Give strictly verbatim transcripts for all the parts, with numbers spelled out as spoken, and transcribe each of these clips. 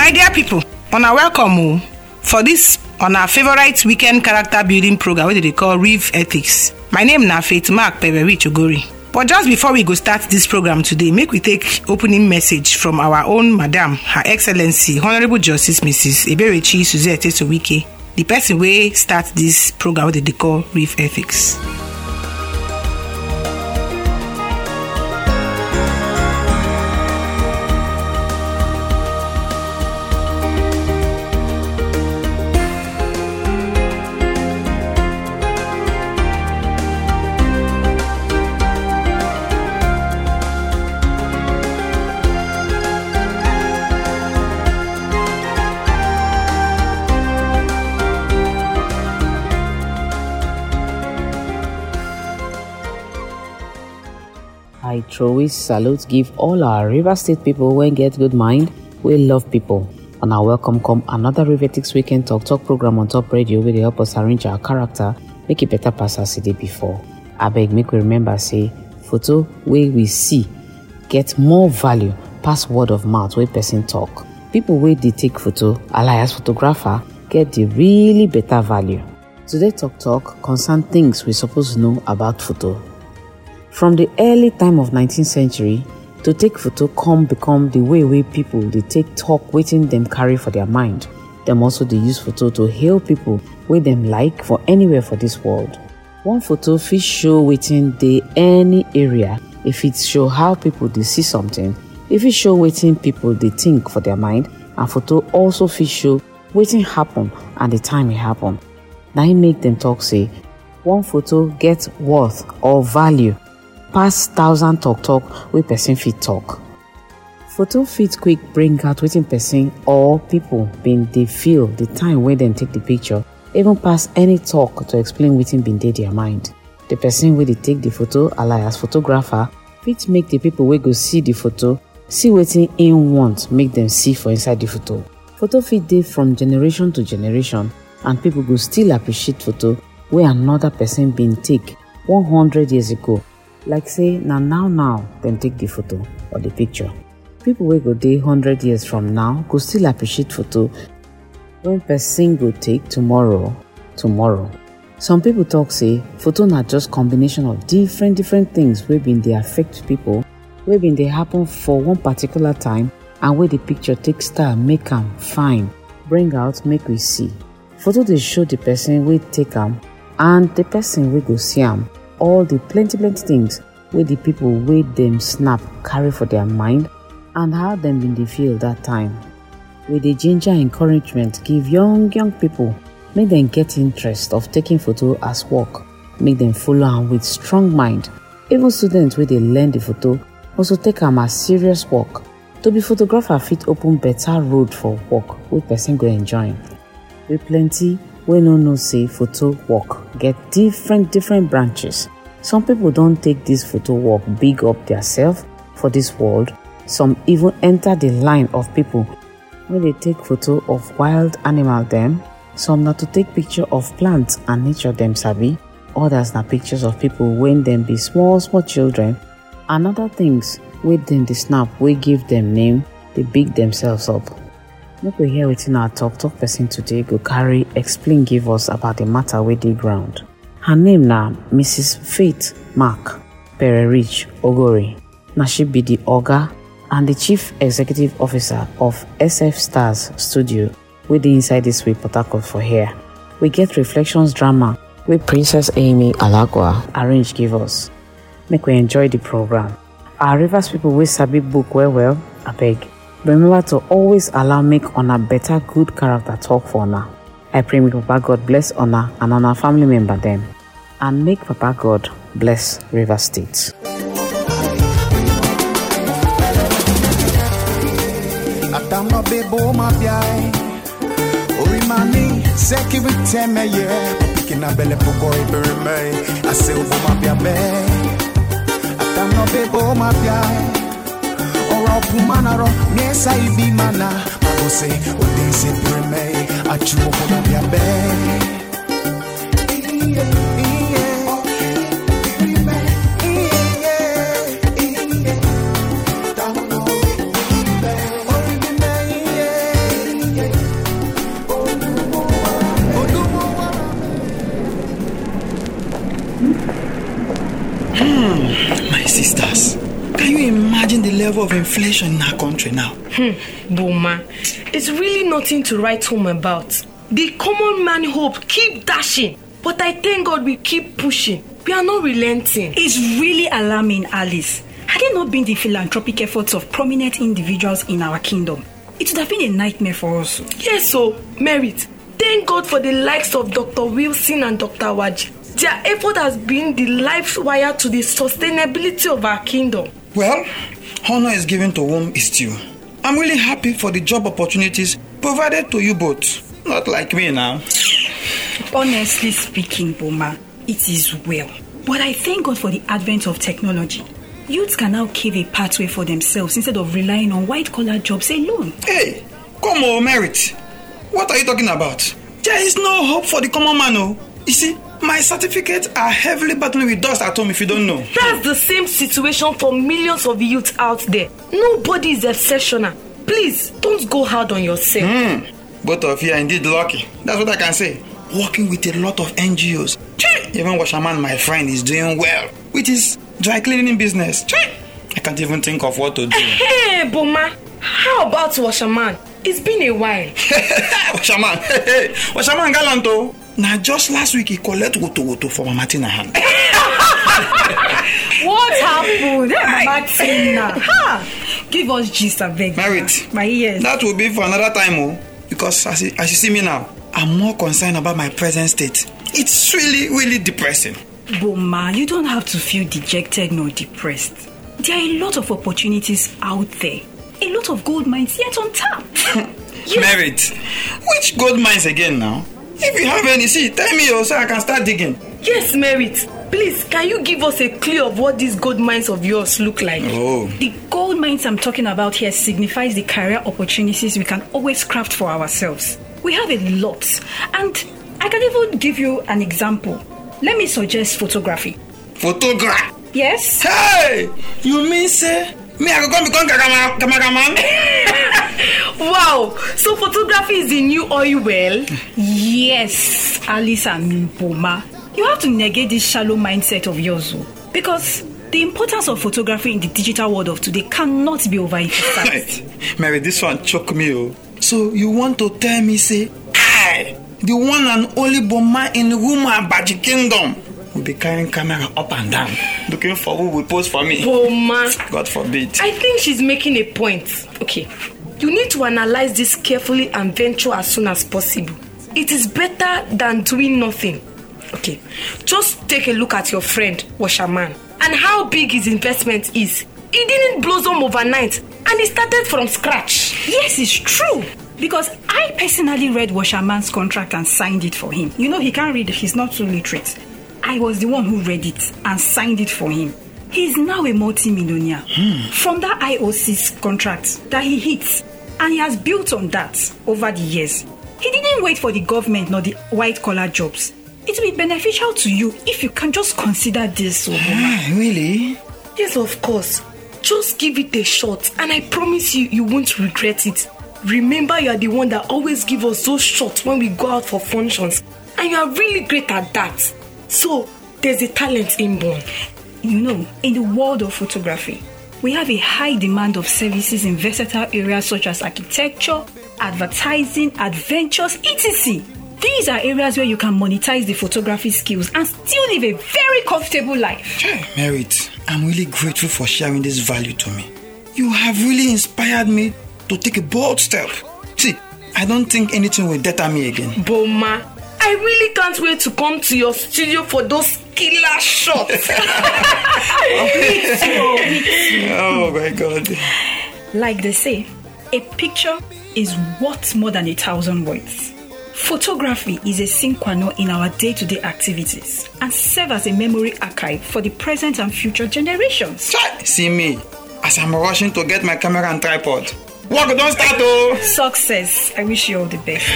My dear people, una welcome o for this on our favorite weekend character building program wey they call Reef Ethics. My name na Faith Mark Pererich Ogori. But just before we go start this program today, make we take opening message from our own Madam, Her Excellency, Honorable Justice Missus Eberechi Suzette Sowike, the person wey start this program wey they call Reef Ethics. I truly salute give all our River State people when get good mind, we love people. And I welcome come another Reef Ethics Weekend Talk Talk program on Top Radio where they help us arrange our character, make it better pass as it did before. I beg make we remember say, photo where we see get more value pass word of mouth where person talk. People where they take photo, alias photographer, get the really better value. Today Talk Talk concern things we supposed to know about photo. From the early time of nineteenth century, to take photo come become the way way people they take talk waiting them carry for their mind. Them also they use photo to hail people where them like for anywhere for this world. One photo fit show waiting the any area. If it show how people they see something, if it show waiting people they think for their mind, and photo also fit show waiting happen and the time it happen. Now it make them talk say, one photo gets worth or value pass thousand talk talk wey person fit talk. Photo fit quick bring out wetin person or people been dey feel the time wey dem take the picture, even pass any talk to explain wetin been dey their mind. The person wey dey take the photo, alias photographer, fit make the people wey go see the photo see wetin im want make dem see for inside the photo. Photo fit dey from generation to generation, and people go still appreciate photo wey another person been take one hundred years ago. Like say, na now now, them take the photo or the picture. People wey go dey one hundred years from now go still appreciate photo when person go take tomorrow, tomorrow. Some people talk say, photo na just combination of different different things wey been dey affect people, wey been dey happen for one particular time, and where the picture take style make am fine, bring out make we see. Photo dey show the person wey take am and the person wey go see am. All the plenty plenty things where the people wey them snap carry for their mind and how them been they feel that time. With the ginger encouragement give young young people, make them get interest of taking photo as work, make them follow am with strong mind. Even students where they learn the photo also take am as serious work. To be photographer fit open better road for work wey person go enjoy. With plenty we no know say photo work get different different branches. Some people don't take this photo work big up themselves for this world. Some even enter the line of people when they take photo of wild animal them. Some not to take picture of plants and nature them sabi. Others na pictures of people when them be small small children. And other things with them the snap we give them name, they big themselves up. Make we hear wetin our talk talk person today go carry explain give us about the matter wey dey ground. Her name na Missus Faith Mark Pererich Ogori. Na she be the Oga and the Chief Executive Officer of S F Stars Studio wey dey inside this way Port Harcourt for here. We get reflections drama wey Princess Amy Alagwa arrange give us. Make we enjoy the program. Our Rivers people wey sabi book well well, abeg. Remember to always allow make una better good character talk for una. I pray make Papa God bless una and una family member them. And make Papa God bless River State. Pumanaro, Nessa Ibi Mana, Magose, Odese Preme, Achu Pumabiabe. imagine the level of inflation in our country now. Hmm, Boma, it's really nothing to write home about. The common man hope keep dashing, but I thank God we keep pushing. We are not relenting. It's really alarming, Alice. Had it not been the philanthropic efforts of prominent individuals in our kingdom, it would have been a nightmare for us. Yes, so, Merit, thank God for the likes of Doctor Wilson and Doctor Waji. Their effort has been the life wire to the sustainability of our kingdom. Well, honor is given to whom is due. I'm really happy for the job opportunities provided to you both. Not like me now. Honestly speaking, Boma, it is well. But I thank God for the advent of technology. Youths can now carve a pathway for themselves instead of relying on white-collar jobs alone. Hey, come on, Merit. What are you talking about? There is no hope for the common man, oh. You see, my certificates are heavily battling with dust at home if you don't know. That's the same situation for millions of youths out there. Nobody is exceptional. Please, don't go hard on yourself. Mm. Both of you are indeed lucky. That's what I can say. Working with a lot of N G Os. Even Washerman, my friend, is doing well with his dry cleaning business. I can't even think of what to do. Hey, Boma, how about Washerman? It's been a while. Washerman, hey, hey. Washerman Galanto. Now, just last week, he collected Woto Woto for Mama Tina hand. What happened? Mama Tina. Ha! Give us gist, I beg. Merit. My ears. That will be for another time, oh. Because as you, as you see me now, I'm more concerned about my present state. It's really, really depressing. Boma, you don't have to feel dejected nor depressed. There are a lot of opportunities out there. A lot of gold mines yet on tap. Yes. Merit, which gold mines again now? If you have any, see, tell me oh, so I can start digging. Yes, Merit. Please, can you give us a clue of what these gold mines of yours look like? Oh. The gold mines I'm talking about here signifies the career opportunities we can always craft for ourselves. We have a lot. And I can even give you an example. Let me suggest photography. Photography? Yes. Hey! You mean say, me I go become cameraman? Wow! So photography is the new oil well? Yes, Alice and Boma. You have to negate this shallow mindset of yours, because the importance of photography in the digital world of today cannot be overemphasized. Mary, this one choke me, oh. So you want to tell me, say, I, the one and only Boma in Ruma Baji Kingdom, will be carrying camera up and down, looking for who will pose for me? Boma. God forbid. I think she's making a point. Okay, you need to analyze this carefully and venture as soon as possible. It is better than doing nothing. Okay, just take a look at your friend, Washerman, and how big his investment is. He didn't blossom overnight, and he started from scratch. Yes, it's true. Because I personally read Washerman's contract and signed it for him. You know, he can't read, he's not so literate. I was the one who read it and signed it for him. He's now a multi-millionaire hmm. from that I O C's contract that he hits. And he has built on that over the years. He didn't wait for the government nor the white-collar jobs. It will be beneficial to you if you can just consider this. Ah, really? Yes, of course. Just give it a shot and I promise you, you won't regret it. Remember, you are the one that always gives us those shots when we go out for functions. And you are really great at that. So, there's a talent inborn. You know, in the world of photography, we have a high demand of services in versatile areas such as architecture, advertising, adventures, et cetera. These are areas where you can monetize the photography skills and still live a very comfortable life. Merit, I'm really grateful for sharing this value to me. You have really inspired me to take a bold step. See, I don't think anything will deter me again. Boma, I really can't wait to come to your studio for those killer shots. Me too, me too. Oh my God. Like they say, a picture is worth more than a thousand words. Photography is a sine qua non in our day-to-day activities and serve as a memory archive for the present and future generations. See me, as I'm rushing to get my camera and tripod. Work don't start, oh! Success. I wish you all the best.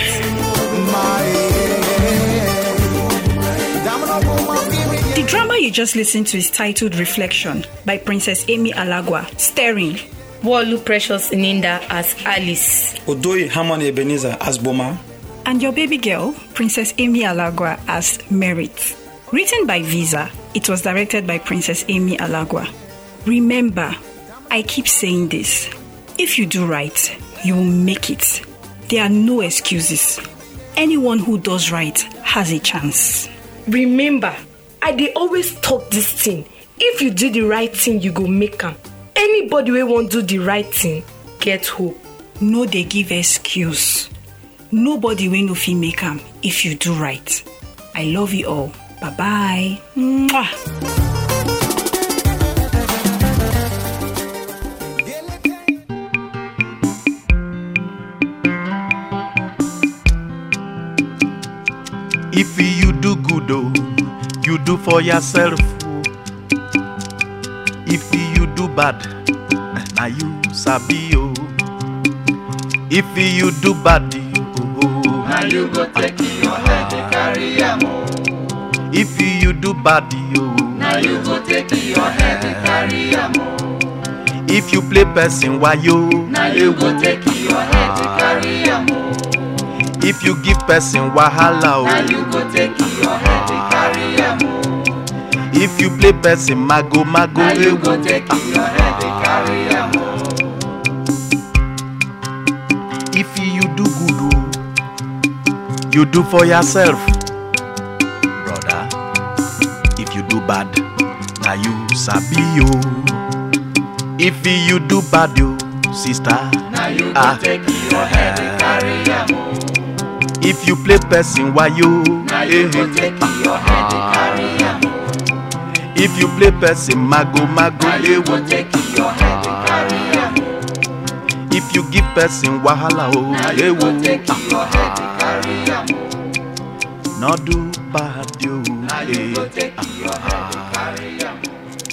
The drama you just listened to is titled Reflection by Princess Amy Alagwa, starring Walu Precious Ininda as Alice, Odoye Harmony Ebenezer as Boma, and your baby girl, Princess Amy Alagwa as Merit. Written by Visa, it was directed by Princess Amy Alagwa. Remember, I keep saying this. If you do right, you will make it. There are no excuses. Anyone who does right has a chance. Remember, I dey always talk this thing. If you do the right thing, you go make am. Anybody wey wan do the right thing, get hope. No dey give excuse. Nobody wey no fit make am if you do right. I love you all. Bye-bye. Mwah. If you do good, oh, you do for yourself. If you do bad, now you sabi, oh. If you do bad, oh, now you go take your head and carry am. If you do bad, oh, now you go take your head and carry am. If you play person, why you? Now you go take your head and carry am. If you give person wahala, oh, now you go take your head and carry am. If you play person mago mago, now you go take your head and carry am. If you do good, oh, you do for yourself, brother. If you do bad, now you sabi, oh. If you do bad, oh, sister, now you ah, go take your head and carry am. If you play person, why you? Now you eh, go take your head and carry am. If you play person, mago mago, now you go take your head and carry am. If you give person wahala, oh, now you go take your head and carry am. No do bad, yo. Now you go take your head and carry am.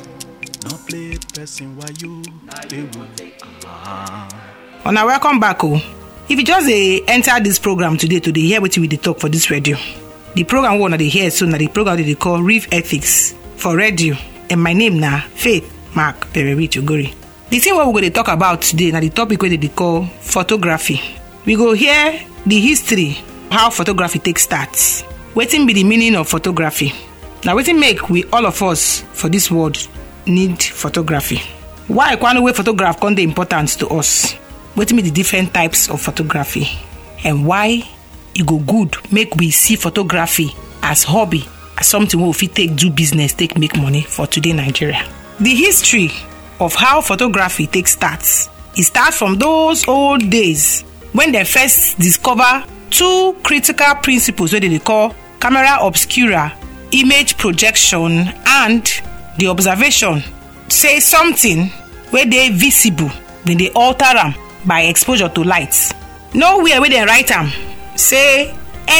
No play person, why you? Now you go take your head. Oh, now welcome back, oh. If you just uh, enter this program today to hear what we dey talk for this radio, the program we wanna dey hear so na the program they call Reef Ethics for radio, and my name na Faith Mark Pereri Chogori. The thing what we going to talk about today na the topic where they call photography. We go hear the history how photography takes starts. Wetin be the meaning of photography? Now wetin make we all of us for this world need photography? Why one way photograph come dey important to us? Wetin be the different types of photography, and why e go good make we see photography as hobby, as something wey we fit take do business, take make money for today Nigeria. The history of how photography takes starts, it starts from those old days when they first discover two critical principles wey they call camera obscura, image projection, and the observation. Say something where they visible, then they alter them by exposure to light. Nowhere where they write them say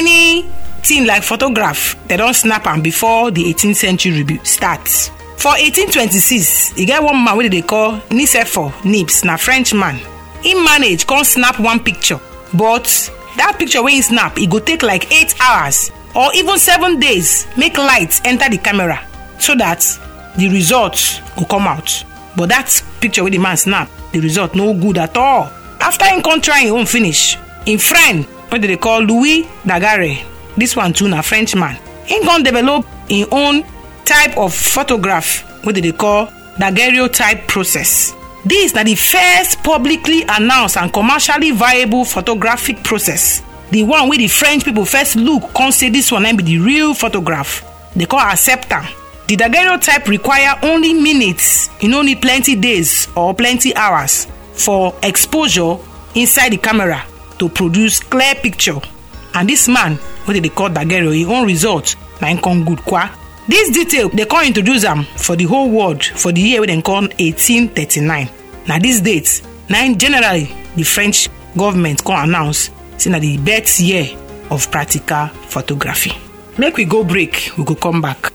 anything like photograph, they don't snap them before the eighteenth century starts. For eighteen twenty-six, you get one man wey they call Nicéphore Niepce, na French man. He manage come snap one picture, but that picture when he snap, it go take like eight hours or even seven days make light enter the camera so that the result will come out. But that picture with the man snap, the result no good at all. After him come try him own finish, in friend what they call Louis Daguerre, this one too na French man, he come develop his own type of photograph what they call daguerreotype process. This na the first publicly announced and commercially viable photographic process. The one where the French people first look come say this one be the real photograph. They call acceptor. The daguerreotype require only minutes. You no need plenty days or plenty hours for exposure inside the camera to produce clear picture. And this man, what they call Daguerre, his own result na him come good kwa. This detail they can't introduce them for the whole world for the year when they call eighteen thirty-nine. Now this date, now generally the French government can announce saying that the birth year of practical photography. Make we go break, we go come back.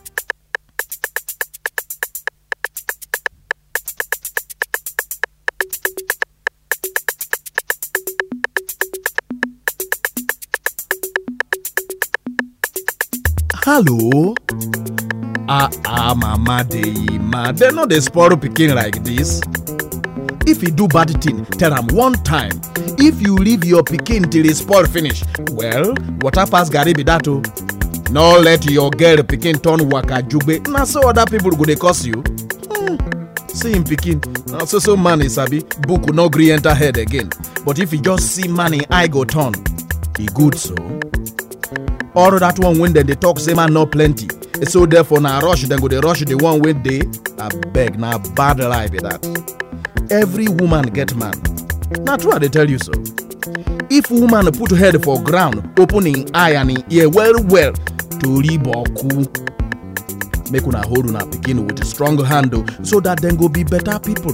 Hello? Ah, ah, mama dey ma. They no dey spoil pikin like this. If you do bad thing, tell am one time. If you leave your pikin till e spoil finish, well, water pass garri be that o. No let your girl pikin turn waka jugbe. Na so other people go dey curse you. Hmm. see him pikin. Now so so man is sabi book will not gree enter head again. But if you just see man in eye go turn, he good so. All that one when then they talk say man not plenty. So therefore na rush then go they rush the one when they I beg na bad life with that. Every woman get man. Now true I they tell you so. If woman put head for ground, opening eye and in ear well well to riboku. Make una hold una pikin with a strong handle so that then go be better people.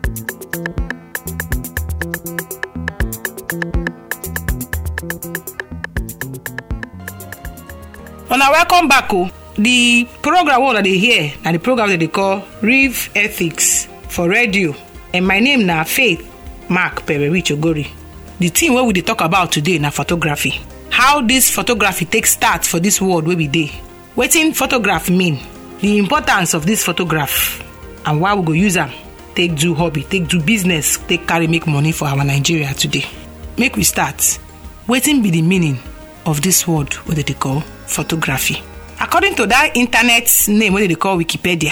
Una welcome back. Oh. The program what they hear and the program that they call Rev Ethics for radio. And my name na Faith Mark Perewich Ogori. The thing where we dey talk about today na photography. How this photography takes start for this world where we dey. Wetin photograph mean? The importance of this photograph and why we go use am take do hobby, take do business, take carry make money for our Nigeria today. Make we start. Wetin be the meaning of this word what they call photography? According to that internet name what they call Wikipedia,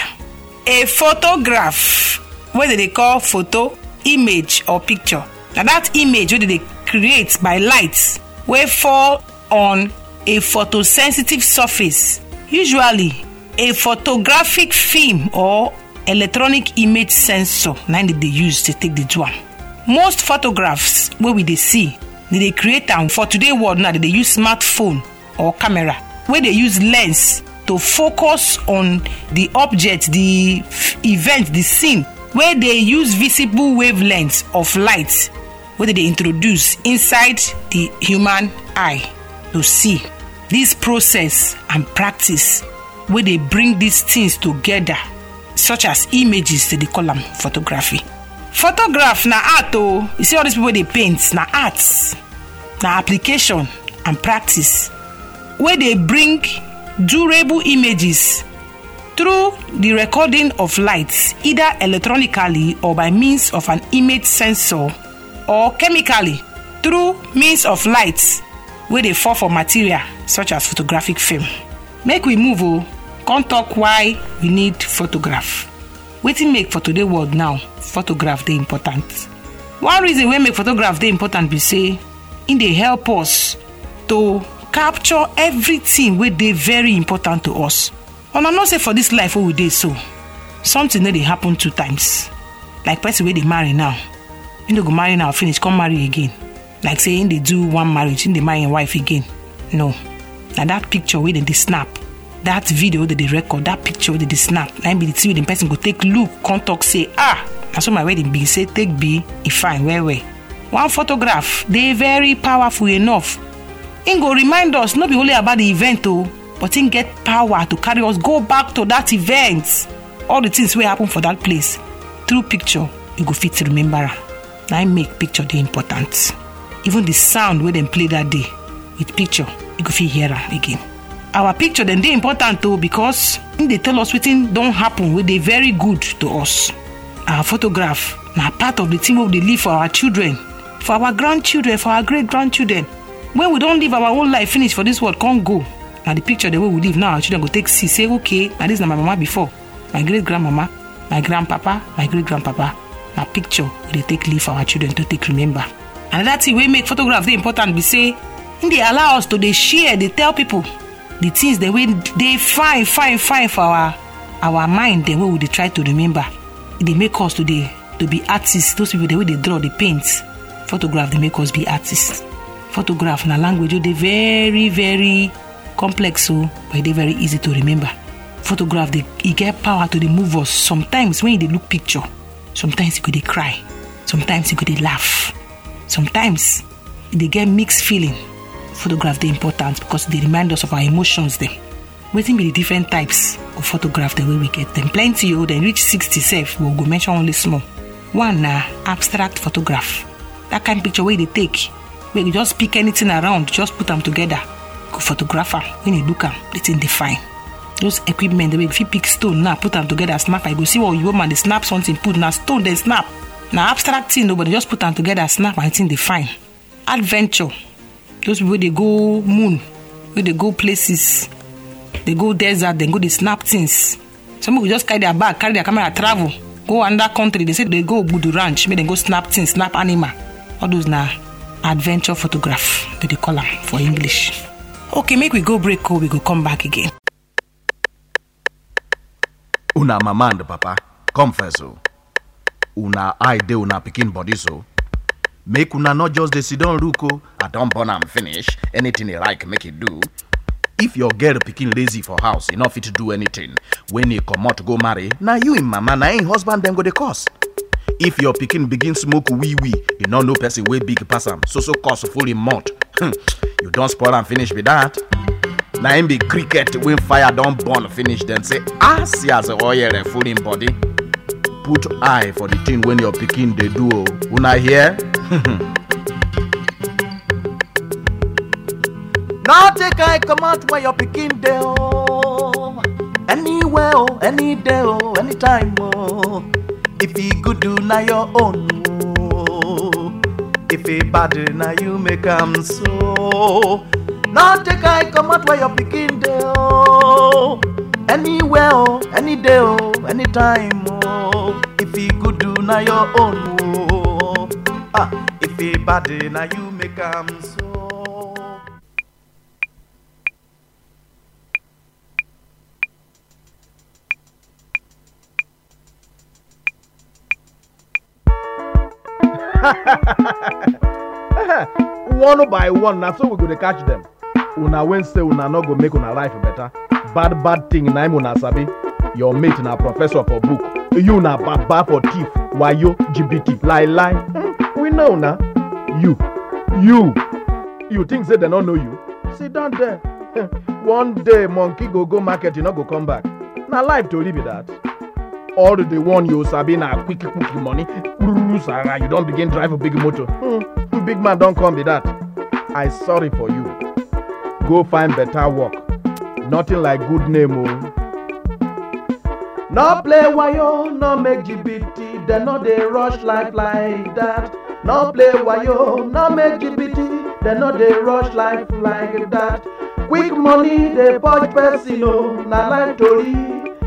a photograph what they call photo, image or picture. Now that image what they create by light wey fall on a photosensitive surface, usually a photographic film or electronic image sensor na they dey use to take the do am. Most photographs wey we dey see, they dey create am for today world now. They dey use smartphone or camera wey dey use lens to focus on the object, the f- event, the scene, where they use visible wavelengths of light wey they introduce inside the human eye to see. This process and practice where they bring these things together, such as images, to the column photography. Photograph na art oh. You see all these people they paint na arts, na application and practice where they bring durable images through the recording of lights, either electronically or by means of an image sensor, or chemically through means of lights where they fall for material such as photographic film. Make we move oh. Come talk why we need photograph. Wetin make for today world now photograph dey important. One reason wey make photograph dey important be say e dey help us to capture everything wey dey very important to us. Una know say for this life wey we dey so, something no dey happen two times. Like person wey dey marry now, e no go marry now finish come marry again. Like say e dey do one marriage, e dey marry im wife again. No, na that picture wey dem dey snap, that video that they record, that picture that they snap, na be the thing wey the person go take look, come talk say, ah, na so my wedding be. Say take be, e fine, well well. One photograph, they very powerful enough. It go remind us not be only about the event, oh, but it get power to carry us go back to that event. All the things wey happen for that place through picture, you go fit to remember. Now make picture dey important. Even the sound where them play that day with picture, you go fit hear am again. Our picture then they important too because they tell us wetin don't happen wey dey very good to us. Our photograph na part of the thing wey we dey live for our children, for our grandchildren, for our great grandchildren. When we don't live our own life finish for this world, can't go. Now the picture the way we live now, our children go take see, say okay, now this is my mama before, my great grandmama, my grandpapa, my great grandpapa. Now picture we dey take live for our children to take remember. Another thing we make photograph dey important be say, they allow us to they share, they tell people the things the way they fine, fine, fine for our our mind, the way we they try to remember. They make us to they to be artists. Those people the way they draw, they paint. Photograph they make us be artists. Photograph na language they very very complex, so but they very easy to remember. Photograph they it get power to they move us. Sometimes when they look picture, sometimes you could they cry, sometimes you could they laugh, sometimes they get mixed feeling. Photograph they important because they remind us of our emotions there. Waiting be the different types of photograph the way we get them. Plenty you then reach sixty self, we'll go mention only small. One na uh, abstract photograph. That kind of picture where they take, where you just pick anything around, just put them together. Go photographer. When you look them, it's in define. Those equipment the way if you pick stone now, put them together, snap. I go see what you man they snap something, put now stone, then snap. Now abstract thing, nobody just put them together, snap, and it's in define. Adventure. Those people they go moon, where they go places, they go desert, then go they snap things. Some people just carry their bag, carry their camera, travel. go another country, they say they go Budu Ranch, make them go snap things, snap animal. All those na adventure photograph, that they call them for English. Okay, make we go break, oh, we go come back again. Una mama and papa, come first, oh. Una eye de una pikin body so. Make una not just the sit down ruko, I don't burn and finish. Anything you like, make it do. If your girl pikin lazy for house, enough fit to do anything. When you come out to go marry, now you in mama, now ain't husband them go the cost. If your pikin begin smoke wee wee, you don't know person way big pass am, so so cost full in mouth. You don't spoil and finish with that. Now him be cricket when fire don't burn finish, then say, ah, see as a oil and full in body. Put eye for the thing when your pikin they do. Una hear? Now take eye come out where your pikin they oh. Anywhere oh, any day oh, anytime oh. If he good do na your own oh. If he bad na you make am so. Now take eye come out where your pikin they oh. Anywhere oh, any day oh, anytime oh. If he good do na your own oh. Ah, if he bad na you make am so. One by one, now so we go to catch them. Una Wednesday, una no go make una life better. Bad bad thing na im una sabi. Your mate na professor for book. You na baba for thief. Wayo, G B T, lie lie. Hmm, we know na. You, you, you think say they don't know you? Sit down there. One day monkey go go market, you no go come back. Na life to live with that. All the one you sabi na quick quick money. You don't begin drive a big motor. Hmm, big man don't come with that. I sorry for you. Go find better work. Nothing like good name oh. No play wayo, no make G B T. They no they rush life like that. No play wayo, no make G B T. They no they rush life like that. Quick money they punch person oh. Na life tori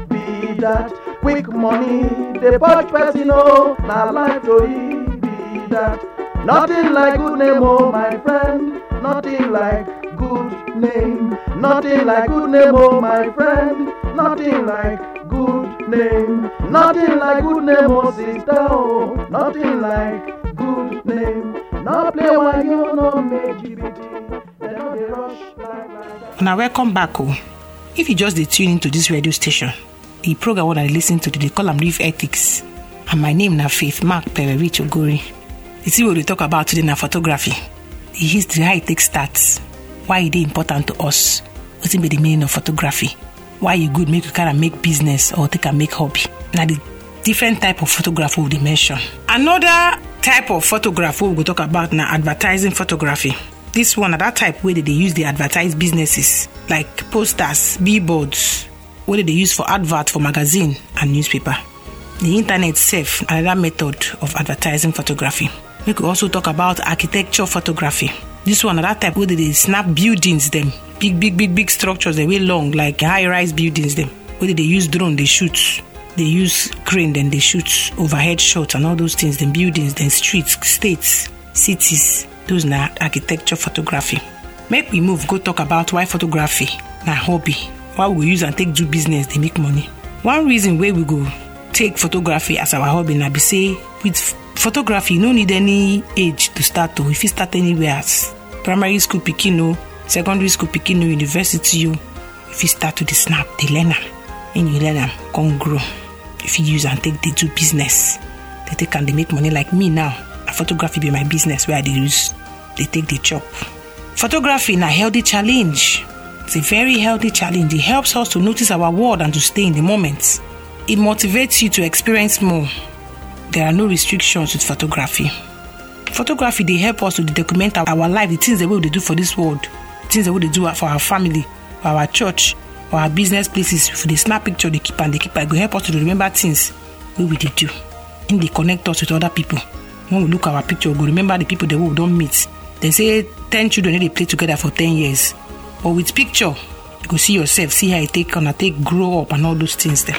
be that. Quick money they punch person oh. Na life tori be that. Nothing like good name oh my friend. Nothing like good name. Nothing like good name oh my friend. Nothing like good name. Nothing like good name oh sister oh. Nothing like good name. No play while you no make G B T. They know they rush like that. Now welcome back oh. If you just dey tune into this radio station, the program what I listen to they call am Reef Ethics. And my name na Faith Mark Perewich Ogori. You see what we talk about today na photography. The history, how it takes starts, why it is important to us, what's be the meaning of photography, why you good make you kind of make business or take a make hobby. Now the different type of photography we mention. Another type of photography we will talk about now advertising photography. This one at that type where they use the advertise businesses like posters, billboards, where they use for advert for magazine and newspaper. The internet itself, another method of advertising photography. We could also talk about architecture photography. This one, another type where they snap buildings, them big, big, big, big structures, they way long, like high-rise buildings, them where they use drone, they shoot, they use crane, then they shoot overhead shots and all those things. Then buildings, then streets, states, cities. Those na architecture photography. Make we move, go talk about why photography na hobby. Why we use and take do business, they make money. One reason where we go take photography as our hobby na be say with photography, you no need any age to start to. If you start anywhere as primary school pikin, secondary school pikin, university, you if you start to the snap, they learn them. And you learn them, come grow. If you use and take, they do business. They take and they make money like me now. A photography be my business where they use, they take the chop. Photography is a healthy challenge. It's a very healthy challenge. It helps us to notice our world and to stay in the moment. It motivates you to experience more. There are no restrictions with photography. Photography, they help us to document our life, the things that we do for this world, the things that we do for our family, for our church, for our business places. If they snap picture, they keep and they keep, it will help us to remember things we will do. And they connect us with other people. When we look at our picture, we remember the people that we don't meet. They say ten children, they play together for ten years. But with picture, you go see yourself, see how you take on, take grow up and all those things there.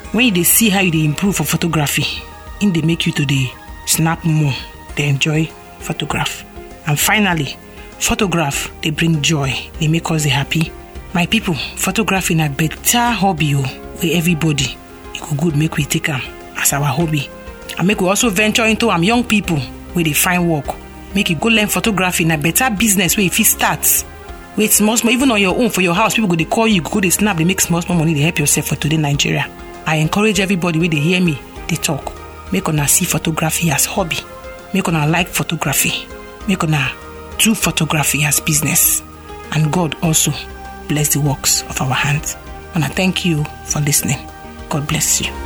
when you dey see how you dey improve for photography, in dey make you to dey snap more, dey enjoy photograph. And finally, photograph dey bring joy, dey make us dey happy. My people, photography na better hobby o, wey everybody e go good make we take am as our hobby. And make we also venture into am young people wey dey find work. Make you go learn photography na better business wey you fit start. Wait small small, even on your own for your house, people go dey call you, go dey snap, dey make small small money, dey help yourself for today Nigeria. I encourage everybody wey dey hear me dey talk, make una see photography as hobby, make una like photography, make una do photography as business, and God also bless the works of our hands. And I thank you for listening. God bless you.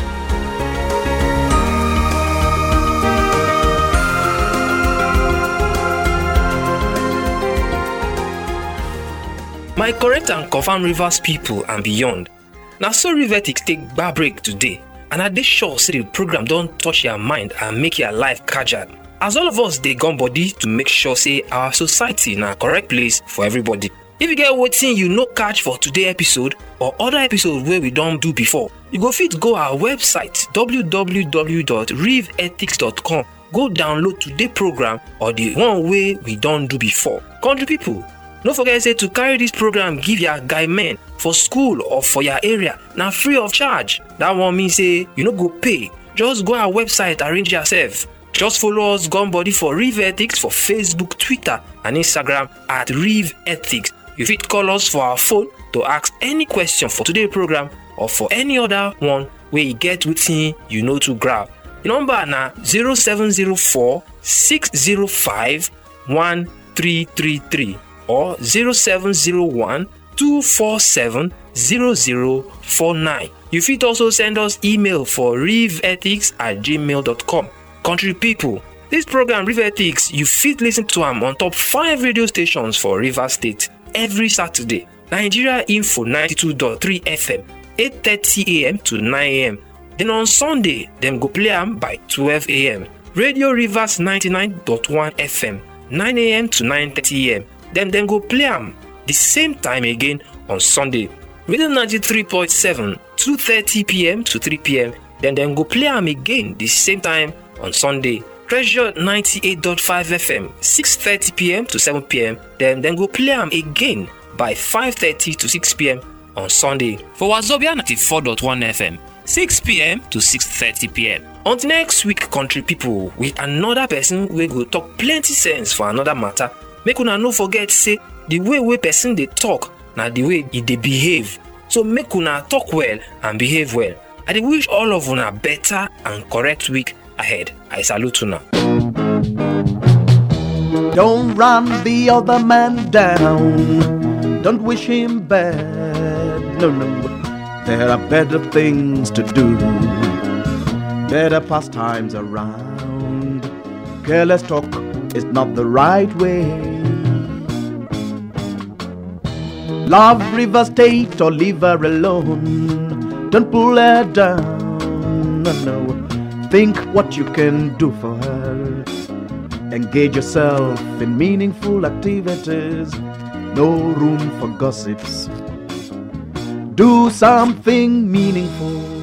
My correct and confirmed Rivers people and beyond. Now so Rivetix take bar break today, and I dey sure say the program don't touch your mind and make your life casual. As all of us dey gone body to make sure say our society na correct place for everybody. If you get wetin you no catch for today episode or other episodes where we don't do before, you go fit go our website w w w dot riv ethics dot com. Go download today program or the one way we don't do before. Country people, no forget say to carry this program give your guy men for school or for your area now free of charge. That one means say you no go pay. Just go our website, arrange yourself. Just follow us Gone Body for Riv Ethics for Facebook, Twitter, and Instagram at Riv Ethics. You fit call us for our phone to ask any question for today's program or for any other one where you get within you know to grab. The number na zero seven zero four six zero five one three three three or zero seven zero one two four seven zero zero four nine. You fit also send us email for rivethics at gmail dot com. Country people, this program Riv Ethics, you fit listen to them on top five radio stations for Rivers State every Saturday. Nigeria Info ninety-two point three F M, eight thirty a m to nine a m Then on Sunday, them go play them by twelve a m Radio Rivers ninety-nine point one F M, nine a m to nine thirty a m Then them go play them the same time again on Sunday. Radio ninety-three point seven, two thirty p m to three p m Then them go play them again the same time on Sunday. Treasure ninety-eight point five F M, six thirty p m to seven p m Then then go play them again by five thirty to six p m on Sunday. For Wazobia ninety-four point one F M, six p m to six thirty p m Until next week, country people, with another person we go talk plenty sense for another matter. Make una no forget say the way we person they talk, na the way e dey behave. So make una talk well and behave well. I dey wish all of una better and correct week ahead. I salute una. Don't run the other man down. Don't wish him bad. No, no. There are better things to do. Better pastimes around. Careless talk is not the right way. Love River State or leave her alone. Don't pull her down. No, no. Think what you can do for her. Engage yourself in meaningful activities. No room for gossips. Do something meaningful.